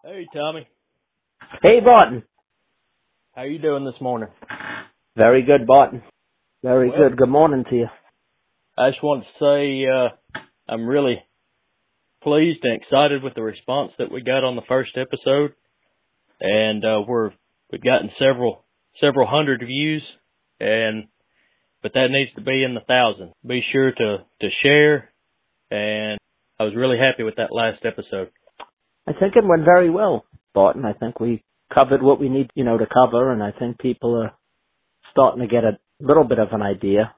Hey, Tommy. Hey, Barton. How you doing this morning? Very good, Barton. Very Well, good. Good morning to you. I just wanted to say I'm really pleased and excited with the response that we got on the first episode, and we've gotten several hundred views, but that needs to be in the thousands. Be sure to share, and I was really happy with that last episode. I think it went very well, Barton. I think we covered what we need, to cover, and I think people are starting to get a little bit of an idea,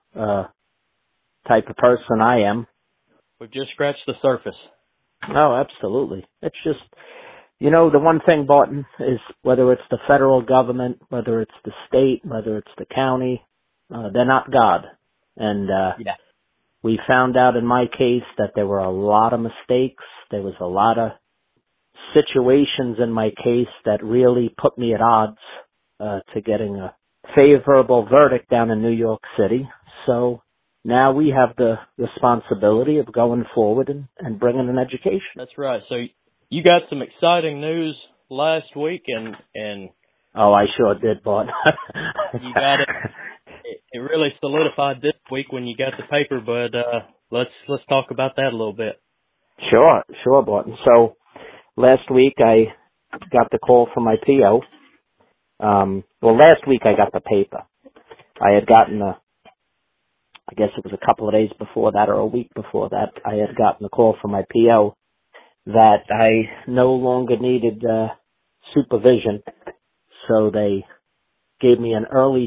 type of person I am. We've just scratched the surface. Oh, absolutely. It's just, the one thing, Barton, is whether it's the federal government, whether it's the state, whether it's the county, they're not God. And Yeah. we found out in my case that there were a lot of mistakes. There was a lot of situations in my case that really put me at odds to getting a favorable verdict down in New York City. So now we have the responsibility of going forward and bringing an education. That's right. So you got some exciting news last week, and Oh, I sure did, Bart. you got it. It really solidified this week when you got the paper, but let's talk about that a little bit. Sure, Barton. So last week I got the call from my PO. Last week I got the paper. I had gotten I guess it was a couple of days before that or a week before that, I had gotten a call from my PO that I no longer needed supervision. So they gave me an early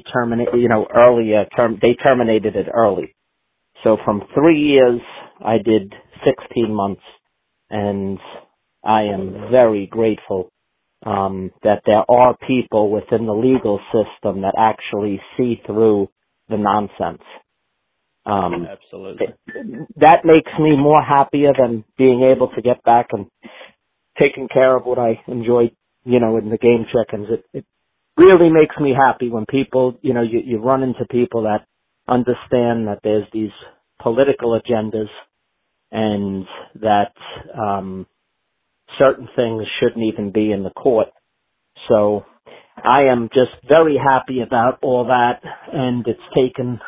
they terminated it early. So from 3 years, I did 16 months, and I am very grateful that there are people within the legal system that actually see through the nonsense. Absolutely. That makes me more happier than being able to get back and taking care of what I enjoy, in the game chickens. It really makes me happy when people, you run into people that understand that there's these political agendas and that certain things shouldn't even be in the court. So I am just very happy about all that, and it's taken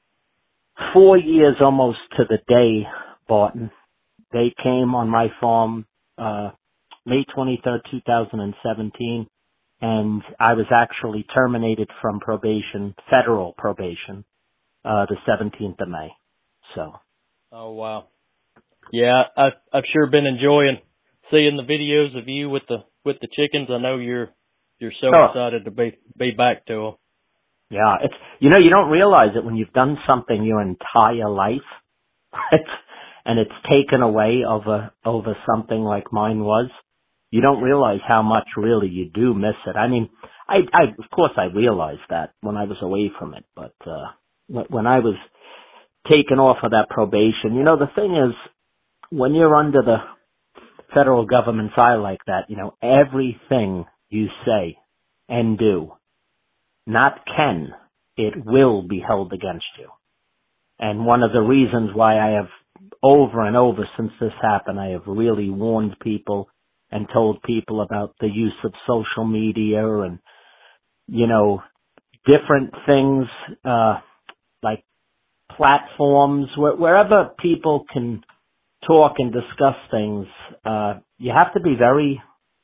4 years almost to the day, Barton. They came on my farm May 23rd, 2017, and I was actually terminated from probation, federal probation, the 17th of May. So. Oh wow. Yeah, I've sure been enjoying seeing the videos of you with the chickens. I know you're so excited to be back to them. Yeah, it's you don't realize it when you've done something your entire life, and it's taken away over something like mine was. You don't realize how much really you do miss it. I mean, I of course I realized that when I was away from it, but when I was taken off of that probation, the thing is, when you're under the federal government's eye like that, everything you say and do, not can, it will be held against you. And one of the reasons why I have over and over since this happened, I have really warned people and told people about the use of social media and, different things, like platforms, wherever people can talk and discuss things, you have to be very,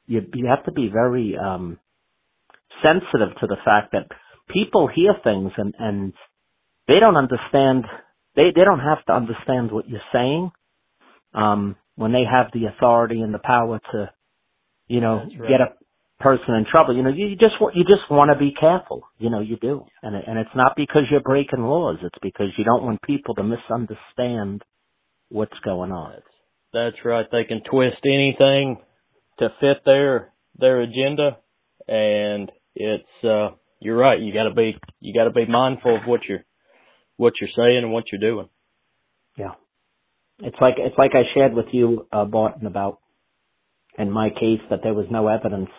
sensitive to the fact that people hear things and they don't understand, they don't have to understand what you're saying, when they have the authority and the power to, That's right. get a person in trouble. You just want to be careful, you do. And it's not because you're breaking laws, it's because you don't want people to misunderstand what's going on. That's right. They can twist anything to fit their agenda, and it's you're right. You got to be mindful of what you're saying and what you're doing. Yeah, it's like I shared with you, Barton, about in my case that there was no evidence,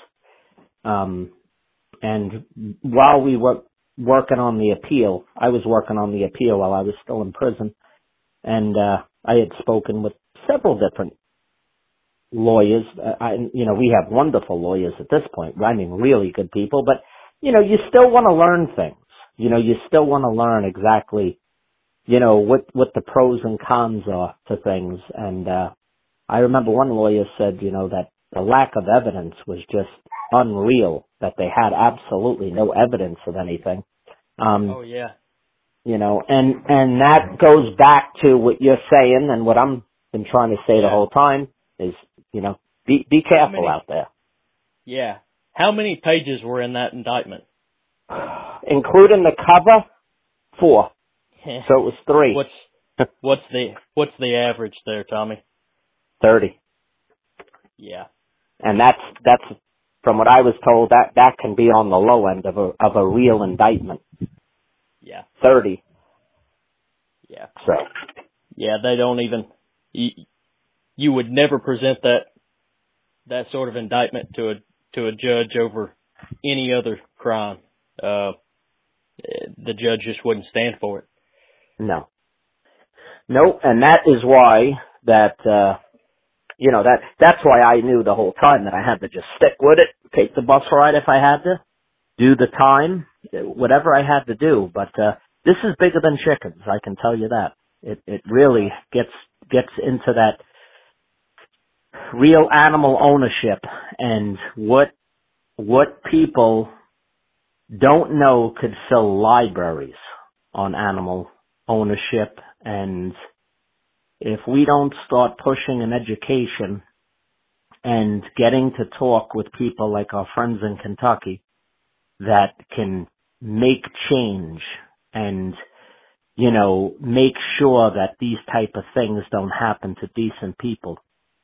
and while we were working on the appeal, I was working on the appeal while I was still in prison, and I had spoken with several different lawyers. We have wonderful lawyers at this point. I mean, really good people, but, you still want to learn things. You still want to learn exactly, what the pros and cons are to things. And, I remember one lawyer said, that the lack of evidence was just unreal, that they had absolutely no evidence of anything. Oh yeah. And that goes back to what you're saying and what I'm been trying to say the whole time is, be careful out there. Yeah. How many pages were in that indictment? Including the cover, 4. So it was 3. What's the average there, Tommy? 30. Yeah. And that's from what I was told, that can be on the low end of a real indictment. Yeah. 30. Yeah. So. Yeah, they don't even. You would never present that sort of indictment to a judge over any other crime. The judge just wouldn't stand for it. No. Nope, and that is why that's why I knew the whole time that I had to just stick with it, take the bus ride if I had to, do the time, whatever I had to do. But this is bigger than chickens, I can tell you that. It really gets into that real animal ownership and what people don't know could fill libraries on animal ownership. And if we don't start pushing an education and getting to talk with people like our friends in Kentucky that can make change and, make sure that these type of things don't happen to decent people.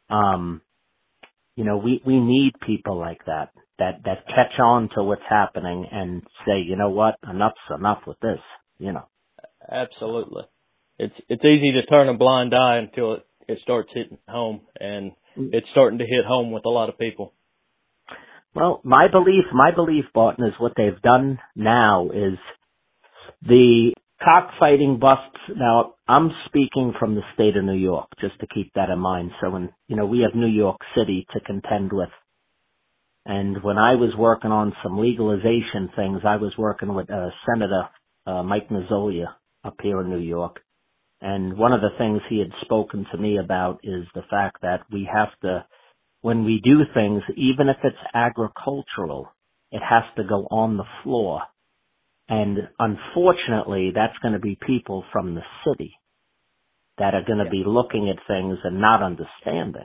We need people like that catch on to what's happening and say, you know what, enough's enough with this, Absolutely. It's easy to turn a blind eye until it starts hitting home, and it's starting to hit home with a lot of people. Well, my belief, Barton, is what they've done now is the cockfighting busts. Now, I'm speaking from the state of New York, just to keep that in mind. So we have New York City to contend with. And when I was working on some legalization things, I was working with Senator Mike Mazzolia up here in New York. And one of the things he had spoken to me about is the fact that we have to, when we do things, even if it's agricultural, it has to go on the floor. And unfortunately, that's going to be people from the city that are going to be looking at things and not understanding.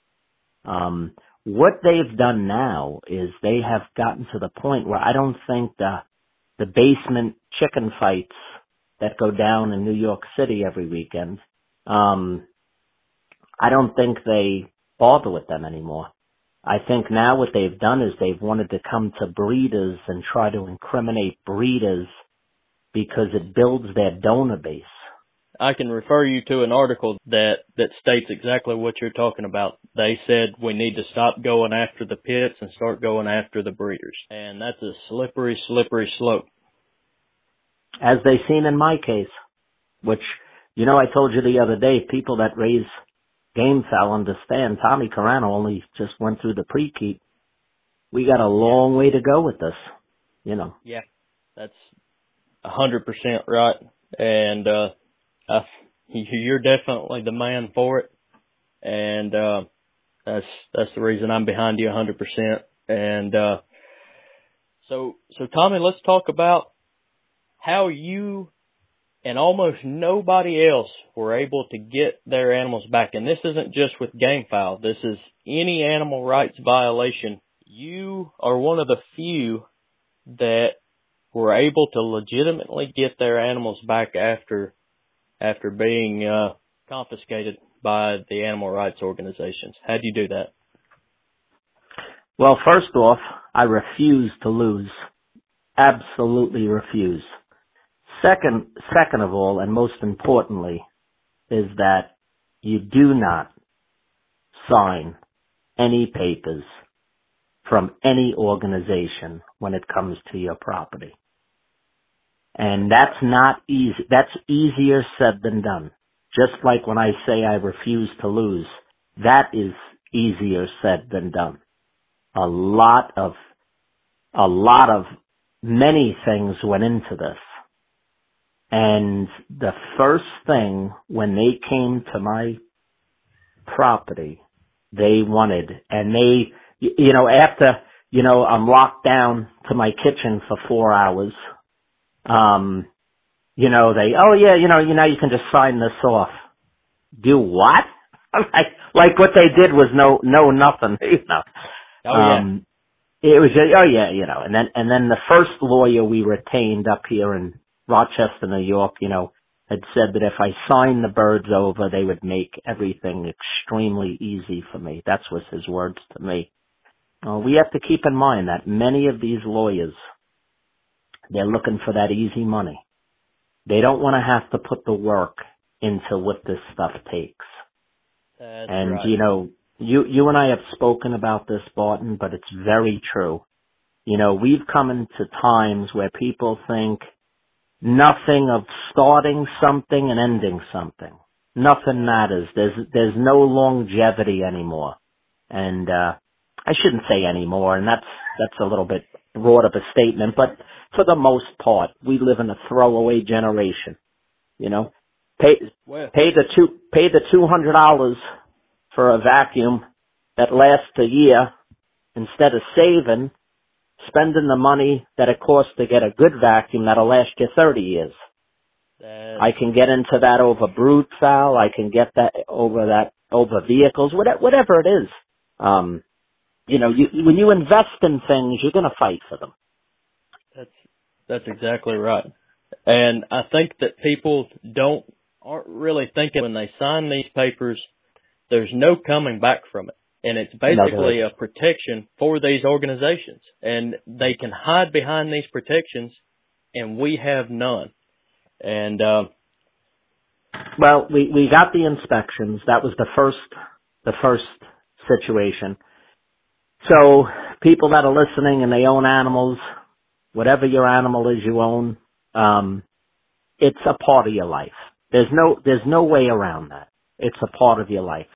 What they've done now is they have gotten to the point where I don't think the basement chicken fights that go down in New York City every weekend, I don't think they bother with them anymore. I think now what they've done is they've wanted to come to breeders and try to incriminate breeders because it builds their donor base. I can refer you to an article that states exactly what you're talking about. They said we need to stop going after the pits and start going after the breeders. And that's a slippery, slippery slope. As they've seen in my case, which, I told you the other day, people that raise game fowl understand. Tommy Carano only just went through the pre-keep. We got a long way to go with this, Yeah, that's 100% right. And, you're definitely the man for it. And, that's the reason I'm behind you 100%. And, so Tommy, let's talk about how you and almost nobody else were able to get their animals back. And this isn't just with game fowl. This is any animal rights violation. You are one of the few that were able to legitimately get their animals back after being confiscated by the animal rights organizations. How'd you do that? Well, first off, I refuse to lose. Absolutely refuse. Second of all, and most importantly, is that you do not sign any papers from any organization when it comes to your property. And that's not easy. That's easier said than done. Just like when I say I refuse to lose, that is easier said than done. A lot of many things went into this. And the first thing when they came to my property, they wanted, and they, after, I'm locked down to my kitchen for 4 hours, now you can just sign this off. Do what? like what they did was no nothing, It was and then the first lawyer we retained up here in Rochester, New York, had said that if I signed the birds over, they would make everything extremely easy for me. That was his words to me. We have to keep in mind that many of these lawyers, they're looking for that easy money. They don't want to have to put the work into what this stuff takes. That's and right. You and I have spoken about this, Barton, but it's very true. We've come into times where people think nothing of starting something and ending something. Nothing matters. There's no longevity anymore. And I shouldn't say anymore, and that's a little bit broad of a statement, but for the most part, we live in a throwaway generation. Pay the $200 for a vacuum that lasts a year instead of spending the money that it costs to get a good vacuum that'll last you 30 years. I can get into that over brood fowl. I can get that over vehicles, whatever it is. When you invest in things, you're going to fight for them. That's exactly right. And I think that people aren't really thinking when they sign these papers, there's no coming back from it. And it's basically a protection for these organizations. And they can hide behind these protections, and we have none. And well, we got the inspections. That was the first situation. So people that are listening and they own animals, whatever your animal is you own, it's a part of your life. There's no way around that. It's a part of your life.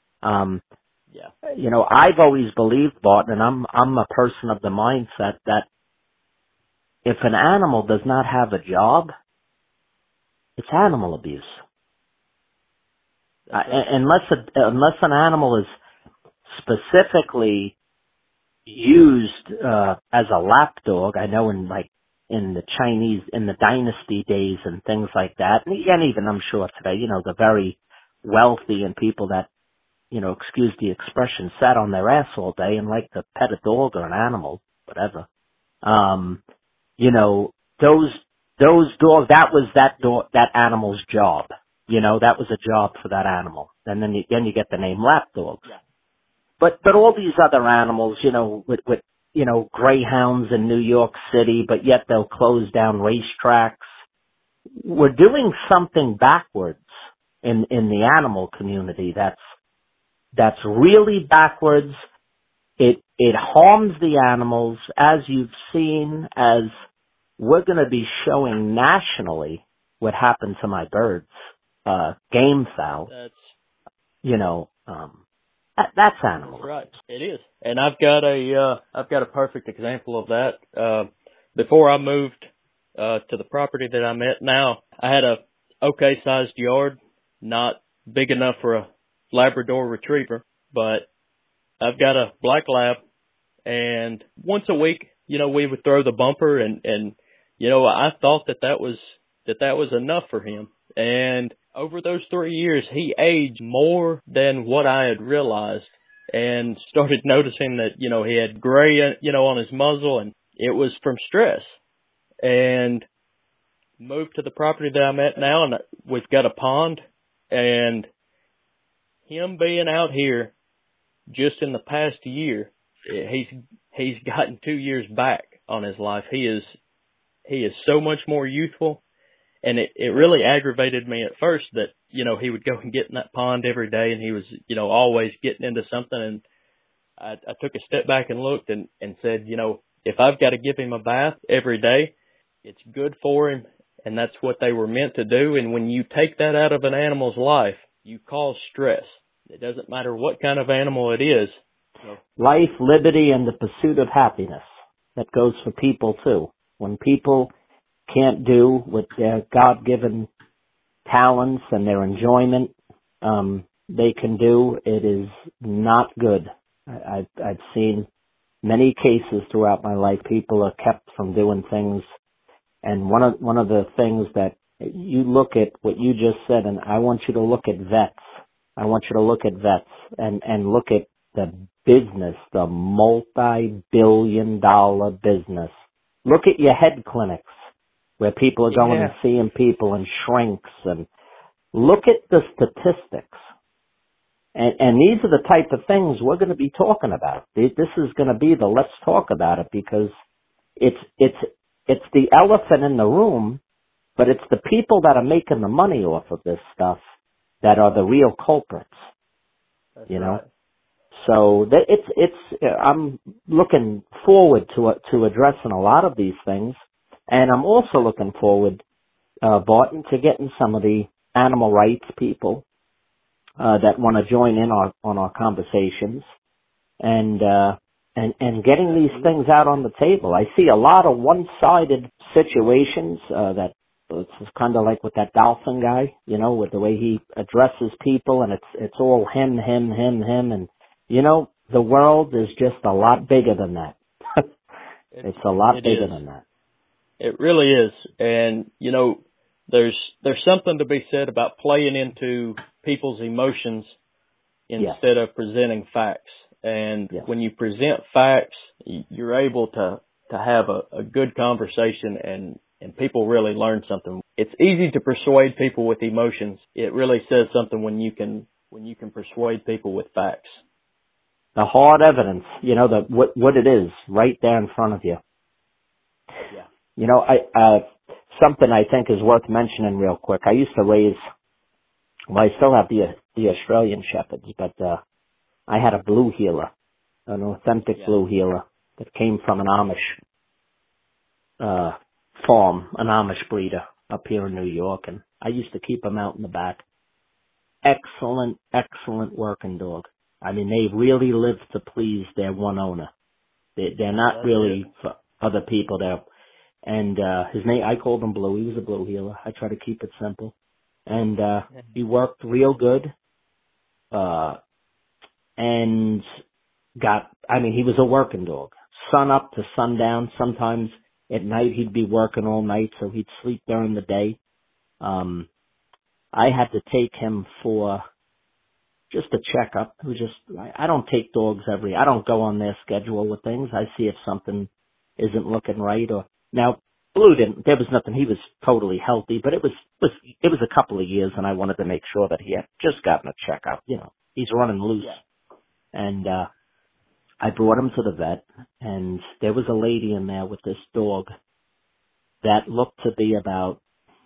I've always believed, Barton, and I'm a person of the mindset that if an animal does not have a job, it's animal abuse. Unless an animal is specifically used as a lapdog, I know in the Chinese, in the dynasty days and things like that, and even I'm sure today, the very wealthy and people that, excuse the expression, sat on their ass all day and like to pet a dog or an animal, whatever. Those dogs, that was that animal's job. That was a job for that animal. And then you get the name lapdogs. Yeah. But all these other animals, with greyhounds in New York City, but yet they'll close down racetracks. We're doing something backwards in the animal community that's really backwards. It harms the animals, as you've seen, as we're going to be showing nationally what happened to my birds, game fowl. That's animal. Right. It is. And I've got a perfect example of that. Before I moved to the property that I'm at now, I had a okay sized yard, not big enough for a Labrador retriever, but I've got a black lab, and once a week, we would throw the bumper, and I thought that was enough for him. And over those 3 years, he aged more than what I had realized, and started noticing that, he had gray, on his muzzle, and it was from stress. And moved to the property that I'm at now, and we've got a pond, and him being out here just in the past year, he's gotten 2 years back on his life. He is so much more youthful. And it really aggravated me at first that, he would go and get in that pond every day, and he was, always getting into something. And I took a step back and looked and said, if I've got to give him a bath every day, it's good for him. And that's what they were meant to do. And when you take that out of an animal's life, you cause stress. It doesn't matter what kind of animal it is. So. Life, liberty, and the pursuit of happiness. That goes for people too. When people can't do what their God-given talents and their enjoyment they can do, it is not good. I've seen many cases throughout my life. People are kept from doing things, and one of the things that you look at what you just said, and I want you to look at vets. I want you to look at vets and look at the business, the multi-billion-dollar business. Look at your head clinics where people are going and seeing people and shrinks, and look at the statistics. And these are the type of things we're going to be talking about. This is going to be the let's talk about it, because it's the elephant in the room, but it's the people that are making the money off of this stuff that are the real culprits. That's you know. Right. So I'm looking forward to addressing a lot of these things, and I'm also looking forward, Barton, to getting some of the animal rights people that want to join in on our conversations, and getting these things out on the table. I see a lot of one-sided situations that it's kind of like with that Dolphin guy, you know, with the way he addresses people, and it's all him, and you know, the world is just a lot bigger than that. It's a lot bigger than that. It really is, and you know, there's something to be said about playing into people's emotions instead of presenting facts. And when you present facts, you're able to have a good conversation, and people really learn something. It's easy to persuade people with emotions. It really says something when you can persuade people with facts. The hard evidence, you know, what it is right there in front of you. Yeah. You know, something I think is worth mentioning real quick. I used to raise, well, I still have the Australian Shepherds, but I had a blue heeler, an authentic blue heeler that came from an Amish farm, an Amish breeder up here in New York, and I used to keep them out in the back. Excellent working dog. I mean, they really live to please their one owner. They're not really for other people there. And his name, I called him Blue. He was a blue heeler. I try to keep it simple. And he worked real good. And he was a working dog. Sun up to sundown. Sometimes at night he'd be working all night, so he'd sleep during the day. I had to take him for just a checkup. It was I don't take dogs I don't go on their schedule with things. I see if something isn't looking right. Now, Blue didn't, there was nothing, he was totally healthy, but it was a couple of years, and I wanted to make sure that he had just gotten a checkup. You know, he's running loose. Yeah. And I brought him to the vet, and there was a lady in there with this dog that looked to be about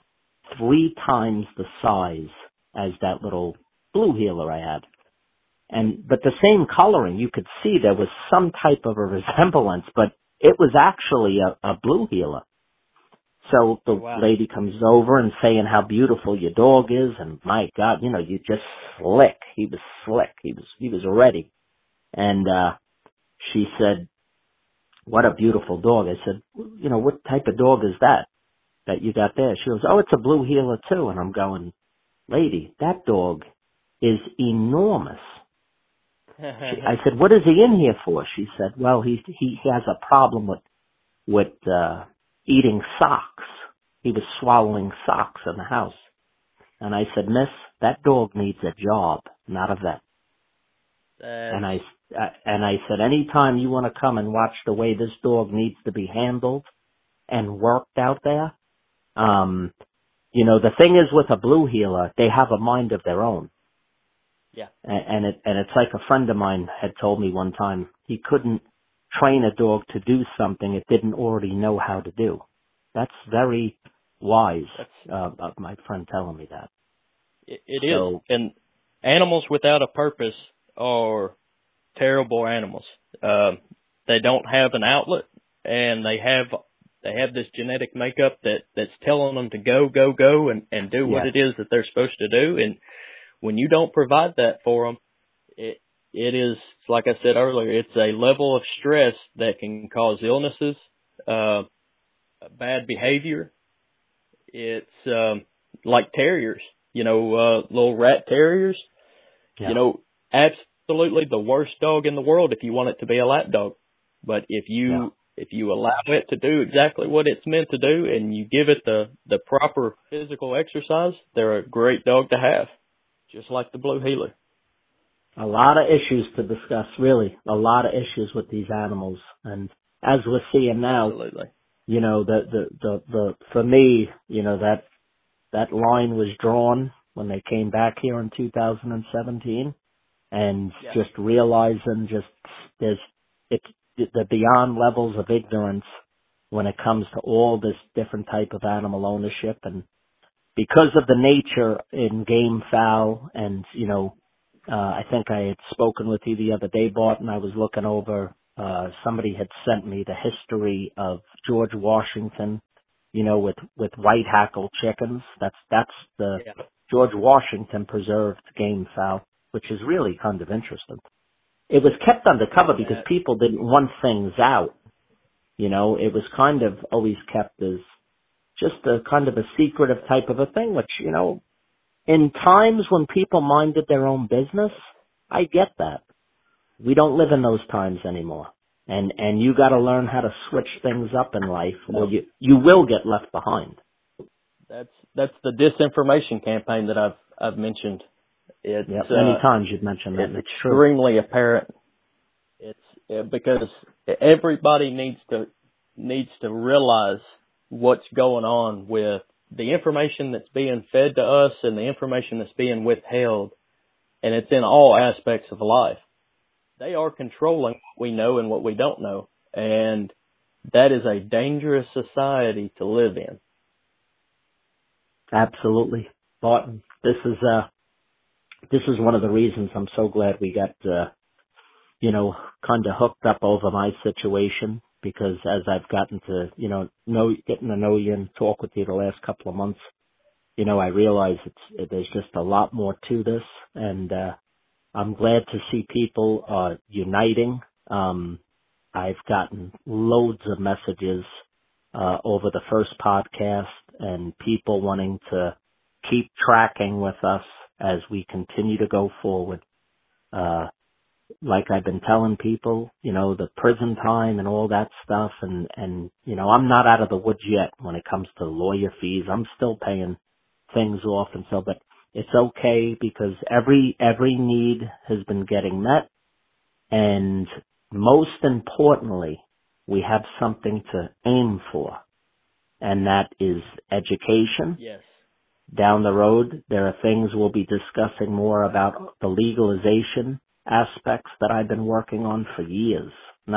3 times the size as that little blue heeler I had. But the same coloring, you could see there was some type of a resemblance, but it was actually a blue heeler. So the lady comes over and saying how beautiful your dog is, and my God, you know, you just slick. He was slick. He was ready. And she said, "What a beautiful dog." I said, "You know, what type of dog is that you got there?" She goes, "Oh, it's a blue heeler too." And I'm going, "Lady, that dog is enormous." I said, "What is he in here for?" She said, "Well, he has a problem with eating socks. He was swallowing socks in the house." And I said, "Miss, that dog needs a job, not a vet." And I said, "Anytime you want to come and watch the way this dog needs to be handled and worked out there, you know, the thing is with a blue heeler, they have a mind of their own." Yeah. And it's like a friend of mine had told me one time, he couldn't train a dog to do something it didn't already know how to do. That's very wise, my friend telling me that. It is. And animals without a purpose are terrible animals. They don't have an outlet, and they have this genetic makeup that's telling them to go and do what it is that they're supposed to do. And when you don't provide that for them, it is, like I said earlier, it's a level of stress that can cause illnesses, bad behavior. It's like terriers, little rat terriers. Yeah. Absolutely the worst dog in the world if you want it to be a lap dog. But if you allow it to do exactly what it's meant to do and you give it the proper physical exercise, they're a great dog to have, just like the Blue Heeler. A lot of issues to discuss, really. A lot of issues with these animals. And as we're seeing now, absolutely. For me, that line was drawn when they came back here in 2017, and just realizing there's the beyond levels of ignorance when it comes to all this different type of animal ownership. And because of the nature in game fowl, and I think I had spoken with you the other day, Barton. I was looking over, somebody had sent me the history of George Washington, with white hackle chickens. That's the George Washington preserved game fowl, which is really kind of interesting. It was kept undercover because people didn't want things out. It was kind of always kept as just a kind of a secretive type of a thing, which, in times when people minded their own business, I get that. We don't live in those times anymore. And you got to learn how to switch things up in life, or you will get left behind. That's the disinformation campaign that I've mentioned. It's, many times you've mentioned that. It's extremely apparent. It's because everybody needs to realize what's going on with the information that's being fed to us and the information that's being withheld, and it's in all aspects of life. They are controlling what we know and what we don't know, and that is a dangerous society to live in. Absolutely. Barton, this is one of the reasons I'm so glad we got, kind of hooked up over my situation, because as I've gotten to, getting to know you and talk with you the last couple of months, I realize there's just a lot more to this, and I'm glad to see people uniting. I've gotten loads of messages over the first podcast, and people wanting to keep tracking with us as we continue to go forward. Like I've been telling people, the prison time and all that stuff, and I'm not out of the woods yet when it comes to lawyer fees. I'm still paying things off, and so, but it's okay, because every need has been getting met, and most importantly, we have something to aim for, and that is education. Yes. Down the road, there are things we'll be discussing more about the legalization aspects that I've been working on for years.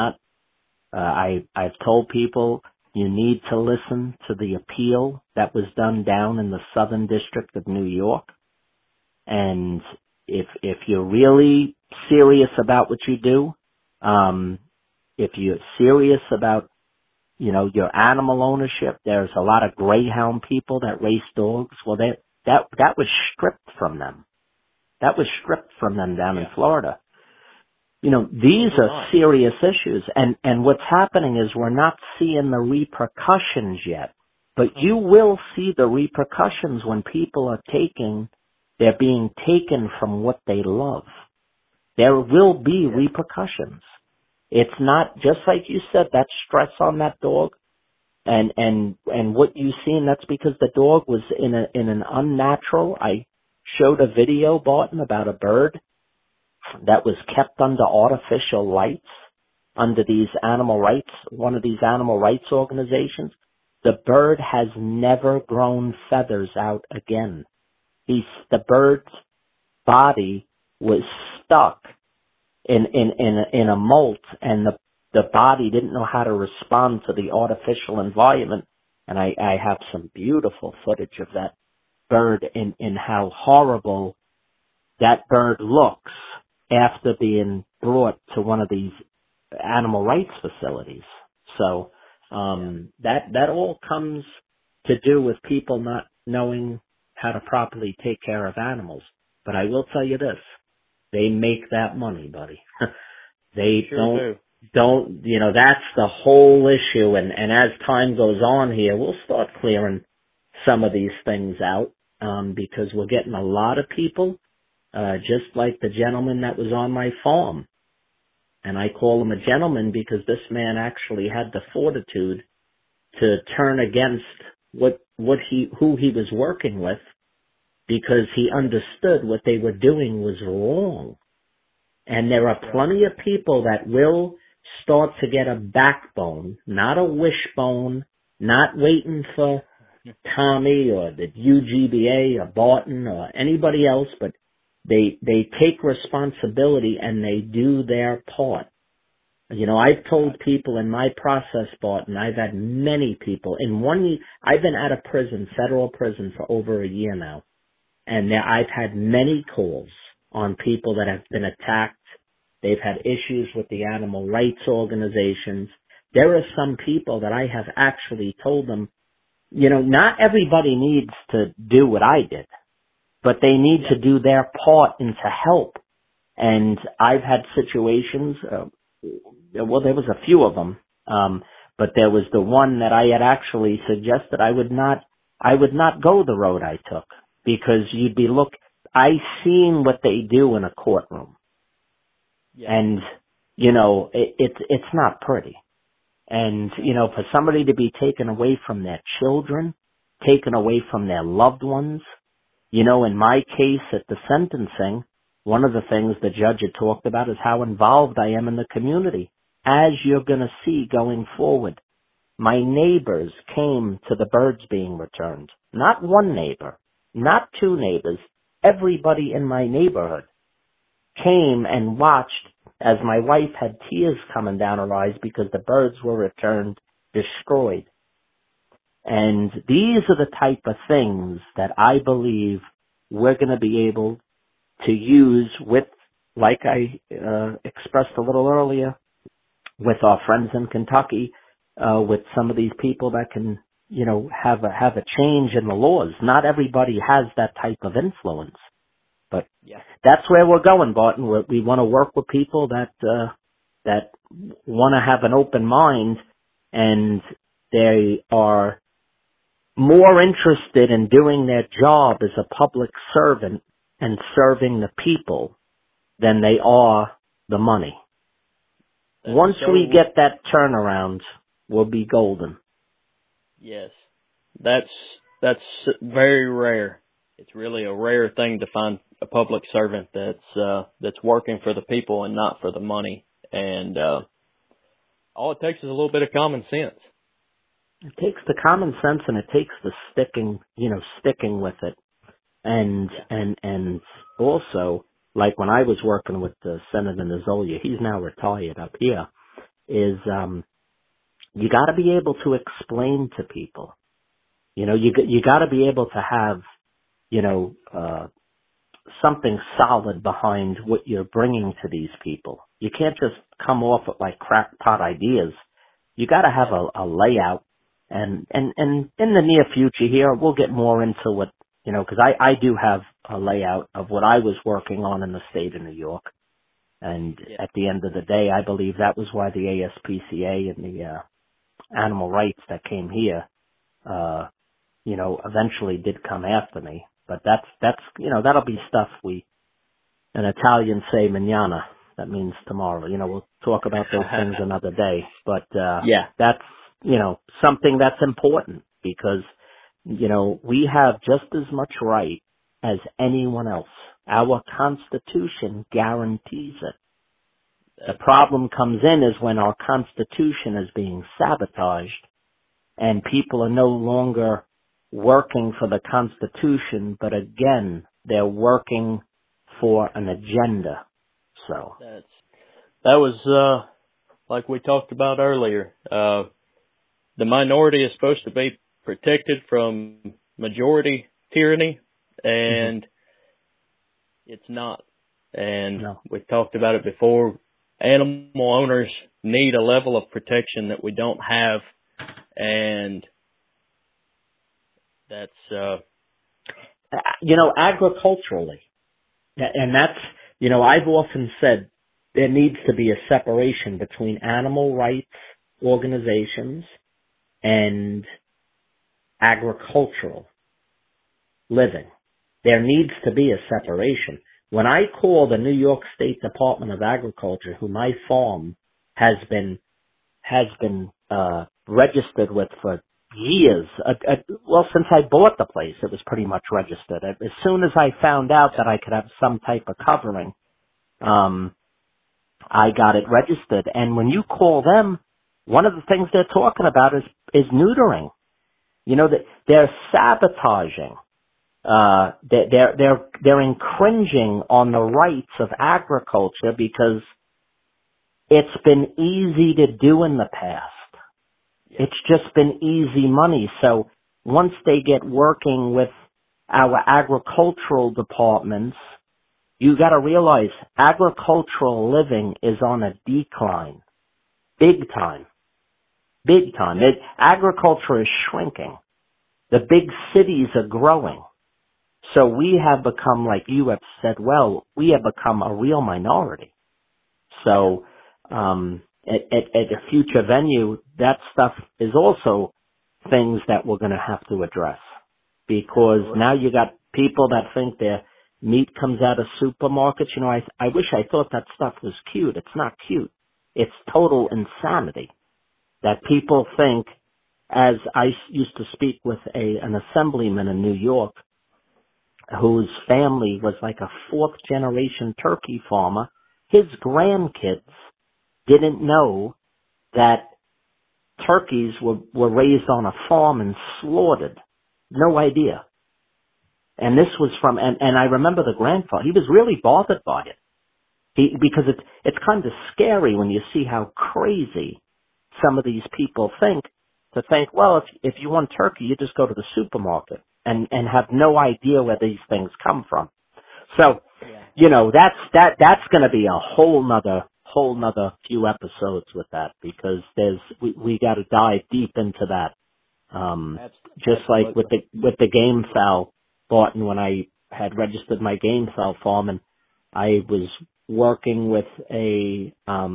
I've told people you need to listen to the appeal that was done down in the Southern District of New York. And if you're really serious about what you do, if you're serious about, your animal ownership, there's a lot of greyhound people that race dogs. Well, that was stripped from them. That was stripped from them down in Florida. These are serious issues, and what's happening is we're not seeing the repercussions yet, but you will see the repercussions when people are they're being taken from what they love. There will be repercussions. It's not, just like you said, that stress on that dog, and what you've seen, that's because the dog was in an unnatural. I showed a video, Barton, about a bird that was kept under artificial lights, under these animal rights, one of these animal rights organizations. The bird has never grown feathers out again. The bird's body was stuck in a molt, and the body didn't know how to respond to the artificial environment. And I have some beautiful footage of that bird in how horrible that bird looks after being brought to one of these animal rights facilities. So that all comes to do with people not knowing how to properly take care of animals. But I will tell you this, They make that money, buddy. They Sure don't, that's the whole issue. And as time goes on here, we'll start clearing some of these things out, because we're getting a lot of people, just like the gentleman that was on my farm. And I call him a gentleman because this man actually had the fortitude to turn against who he was working with, because he understood what they were doing was wrong. And there are plenty of people that will start to get a backbone, not a wishbone, not waiting for Tommy or the UGBA or Barton or anybody else, but they take responsibility and they do their part. I've told people in my process, Barton, I've had many people in 1 year. I've been out of prison, federal prison, for over a year now. And I've had many calls on people that have been attacked. They've had issues with the animal rights organizations. There are some people that I have actually told them, not everybody needs to do what I did, but they need to do their part and to help. And I've had situations, there was a few of them, but there was the one that I had actually suggested I would not go the road I took, because I seen what they do in a courtroom. Yeah. And, it's not pretty. And, for somebody to be taken away from their children, taken away from their loved ones, in my case at the sentencing, one of the things the judge had talked about is how involved I am in the community, as you're going to see going forward. My neighbors came to the birds being returned. Not one neighbor, not two neighbors. Everybody in my neighborhood came and watched as my wife had tears coming down her eyes because the birds were returned destroyed. And these are the type of things that I believe we're going to be able to use with, like I expressed a little earlier, with our friends in Kentucky, with some of these people that can, have a change in the laws. Not everybody has that type of influence, but that's where we're going, Barton. We want to work with people that want to have an open mind, and they are more interested in doing their job as a public servant and serving the people than they are the money. Once we get that turnaround, we'll be golden. Yes. That's very rare. It's really a rare thing to find a public servant that's working for the people and not for the money. And all it takes is a little bit of common sense. It takes the common sense, and it takes the sticking with it. And also, like when I was working with Senator Nozzolio, he's now retired up here, is you got to be able to explain to people. You got to be able to have, something solid behind what you're bringing to these people. You can't just come off with like crackpot ideas. You got to have a layout. And in the near future here, we'll get more into what, because I do have a layout of what I was working on in the state of New York. And at the end of the day, I believe that was why the ASPCA and the animal rights that came here, eventually did come after me. But that's that'll be stuff an Italian say mañana. That means tomorrow. We'll talk about those things another day. But that's something that's important, because we have just as much right as anyone else. Our Constitution guarantees it. The problem comes in is when our Constitution is being sabotaged and people are no longer working for the Constitution, but again, they're working for an agenda. So that was like we talked about earlier. The minority is supposed to be protected from majority tyranny, and it's not. And we talked about it before. Animal owners need a level of protection that we don't have, and that's agriculturally, and I've often said there needs to be a separation between animal rights organizations and agricultural living. There needs to be a separation. When I call the New York State Department of Agriculture, who my farm has been registered with for years, since I bought the place, it was pretty much registered. As soon as I found out that I could have some type of covering, I got it registered. And when you call them, one of the things they're talking about is neutering. That they're sabotaging. They're infringing on the rights of agriculture because it's been easy to do in the past. Yeah. It's just been easy money. So once they get working with our agricultural departments, you got to realize agricultural living is on a decline. Big time. Big time. Agriculture is shrinking. The big cities are growing. So we have become, like you have said well, we have become a real minority. So at a future venue, that stuff is also things that we're going to have to address. Because now you got people that think their meat comes out of supermarkets. I wish I thought that stuff was cute. It's not cute. It's total insanity that people think, as I used to speak with an assemblyman in New York whose family was like a fourth generation turkey farmer. His grandkids didn't know that turkeys were raised on a farm and slaughtered. No idea. And this was and I remember the grandfather, he was really bothered by it. Because it's kind of scary when you see how crazy some of these people think, to think, well, if you want turkey, you just go to the supermarket and have no idea where these things come from. So, that's going to be a whole nother few episodes with that, because we got to dive deep into that. Just like with the game fowl, Barton, when I had registered my game fowl farm, and I was working with a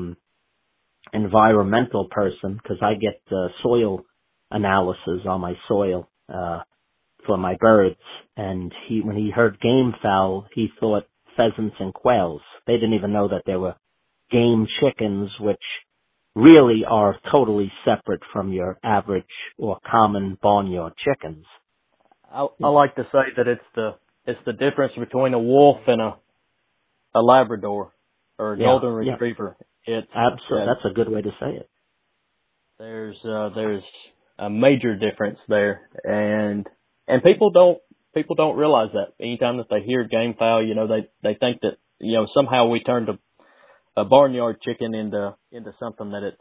environmental person, because I get soil analysis on my soil for my birds, and when he heard game fowl, he thought pheasants and quails. They didn't even know that there were game chickens, which really are totally separate from your average or common barnyard chickens. I like to say that it's the difference between a wolf and a Labrador or a golden retriever. It's absolutely, that's a good way to say it. There's a major difference there, and people don't realize that. Anytime that they hear game fowl, they think that somehow we turned a barnyard chicken into something that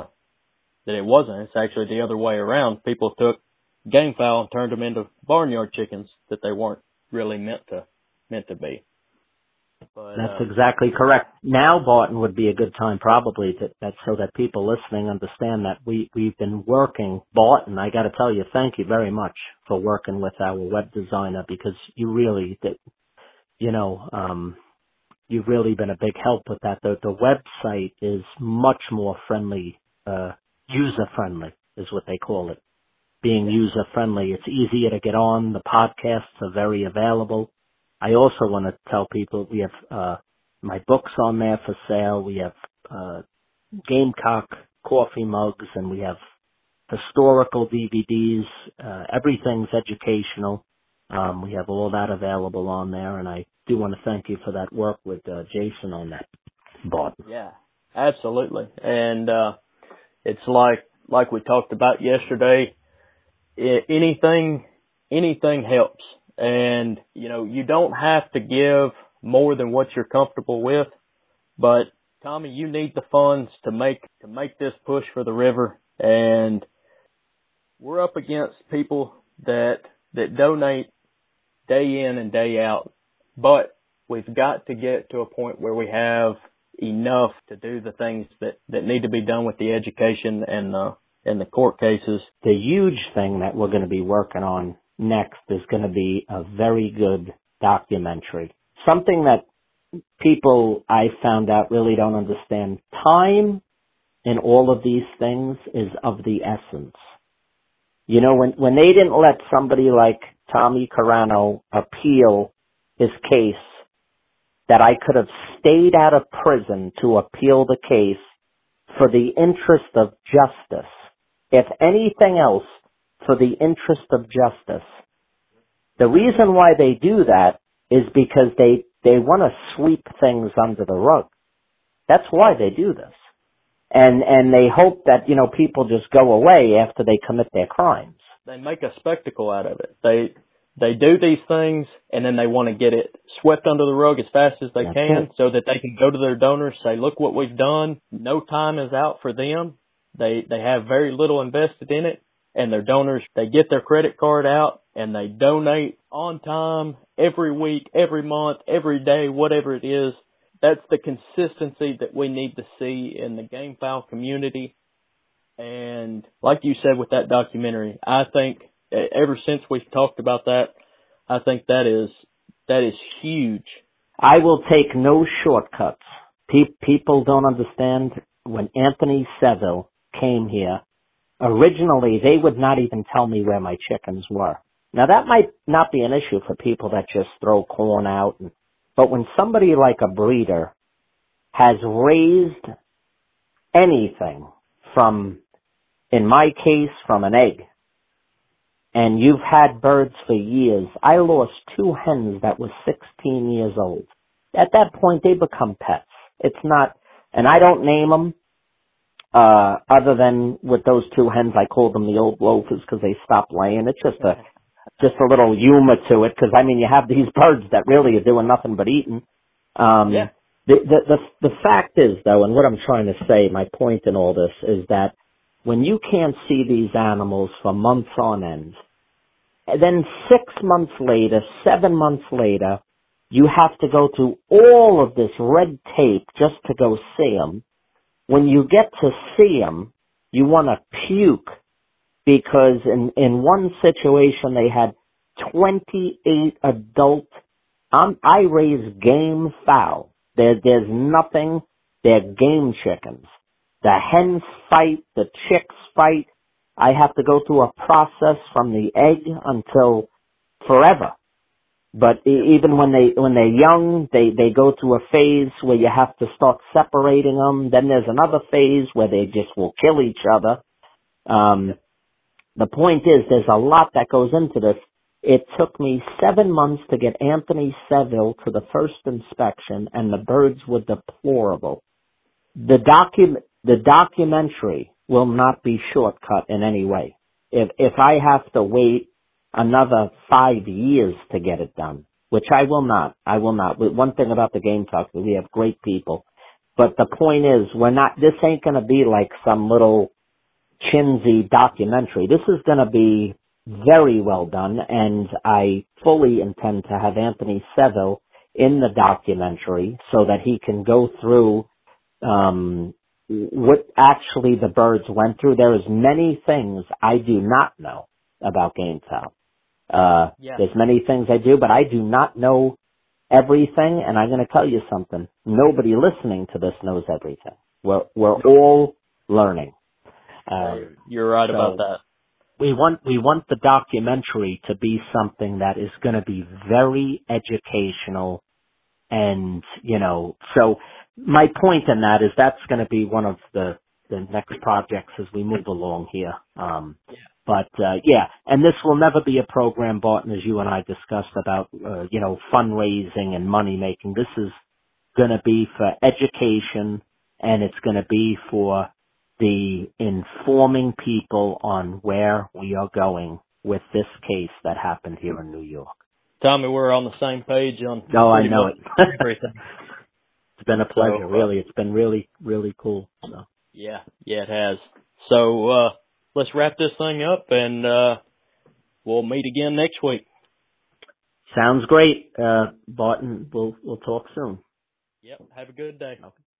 it wasn't. It's actually the other way around. People took game fowl and turned them into barnyard chickens that they weren't really meant to be. But, that's exactly correct. Now, Barton, would be a good time probably so that people listening understand that we've been working. Barton, I got to tell you, thank you very much for working with our web designer, because you really did, you've really been a big help with that. The website is much more friendly, user-friendly is what they call it. Being user-friendly. It's easier to get on. The podcasts are very available. I also want to tell people we have my books on there for sale. We have Gamecock coffee mugs, and we have historical DVDs. Everything's educational. We have all that available on there, and I do want to thank you for that work with Jason on that, Bob. Yeah, absolutely. And it's like we talked about yesterday. Anything helps. And, you don't have to give more than what you're comfortable with. But, Tommy, you need the funds to make this push for the river. And we're up against people that donate day in and day out. But we've got to get to a point where we have enough to do the things that need to be done with the education and the court cases. The huge thing that we're going to be working on next is going to be a very good documentary. Something that people I found out really don't understand. Time in all of these things is of the essence. You know, when they didn't let somebody like Tommy Carano appeal his case, that I could have stayed out of prison to appeal the case for the interest of justice. If anything else, for the interest of justice. The reason why they do that is because they want to sweep things under the rug. That's why they do this. And they hope that, you know, people just go away after they commit their crimes. They make a spectacle out of it. They do these things, and then they want to get it swept under the rug as fast as they can so that they can go to their donors, say, look what we've done. No time is out for them. They have very little invested in it, and their donors, they get their credit card out, and they donate on time every week, every month, every day, whatever it is. That's the consistency that we need to see in the GameFowl community. And like you said with that documentary, I think ever since we've talked about that, I think that is huge. I will take no shortcuts. People don't understand. When Anthony Seville came here, originally they would not even tell me where my chickens were. Now that might not be an issue for people that just throw corn out, but when somebody like a breeder has raised anything from, in my case, from an egg, and you've had birds for years. I lost 2 hens that were 16 years old. At that point, they become pets. It's not, and I don't name them, other than with those 2 hens, I called them the old loafers because they stopped laying. It's just a little humor to it, because I mean, you have these birds that really are doing nothing but eating. The fact is, though, and what I'm trying to say, my point in all this is that when you can't see these animals for months on end, and then 6 months later, 7 months later, you have to go through all of this red tape just to go see them. When you get to see them, you want to puke, because in one situation they had 28 adult, I raise game fowl. There's nothing, they're game chickens. The hens fight, the chicks fight. I have to go through a process from the egg until forever. But even when they're young, they go through a phase where you have to start separating them. Then there's another phase where they just will kill each other. The point is, there's a lot that goes into this. It took me 7 months to get Anthony Seville to the first inspection, and the birds were deplorable. The documentary will not be shortcut in any way. If I have to wait another 5 years to get it done, which I will not. One thing about the Game Talk is we have great people. But the point is, this ain't going to be like some little chintzy documentary. This is going to be very well done, and I fully intend to have Anthony Seville in the documentary so that he can go through what actually the birds went through. There is many things I do not know about GameFowl. There's many things I do, but I do not know everything, and I'm going to tell you something. Nobody listening to this knows everything. We're all learning. You're right about that. We want the documentary to be something that is going to be very educational, and so my point in that is that's going to be one of the next projects as we move along here. And this will never be a program, Barton, as you and I discussed about fundraising and money making. This is going to be for education, and it's going to be for the informing people on where we are going with this case that happened here in New York. Tommy, we're on the same page on I know it. everything. It's been a pleasure, really. It's been really, really cool. So. Yeah, it has. So let's wrap this thing up, and we'll meet again next week. Sounds great, Barton. We'll talk soon. Yep. Have a good day. Okay.